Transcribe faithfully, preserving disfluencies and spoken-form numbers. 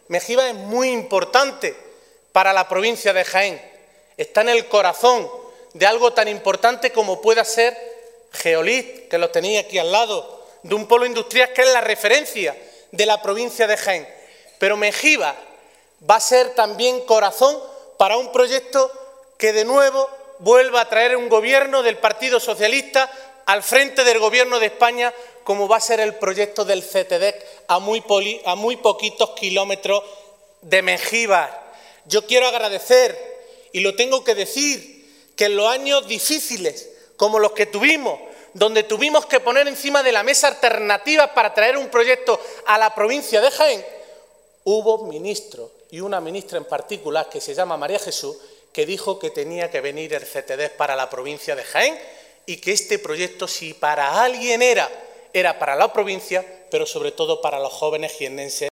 Mejiva es muy importante para la provincia de Jaén. Está en el corazón de algo tan importante como pueda ser Geolit, que lo tenéis aquí al lado, de un polo industrial que es la referencia de la provincia de Jaén. Pero Mejiva va a ser también corazón para un proyecto que de nuevo vuelva a traer un gobierno del Partido Socialista al frente del Gobierno de España, como va a ser el proyecto del C T D E C a muy, poli, a muy poquitos kilómetros de Mejiva. Yo quiero agradecer, y lo tengo que decir, que en los años difíciles, como los que tuvimos, donde tuvimos que poner encima de la mesa alternativas para traer un proyecto a la provincia de Jaén, hubo ministros, y una ministra en particular, que se llama María Jesús, que dijo que tenía que venir el C T D E C para la provincia de Jaén y que este proyecto, si para alguien era, era para la provincia, pero sobre todo para los jóvenes jiennenses.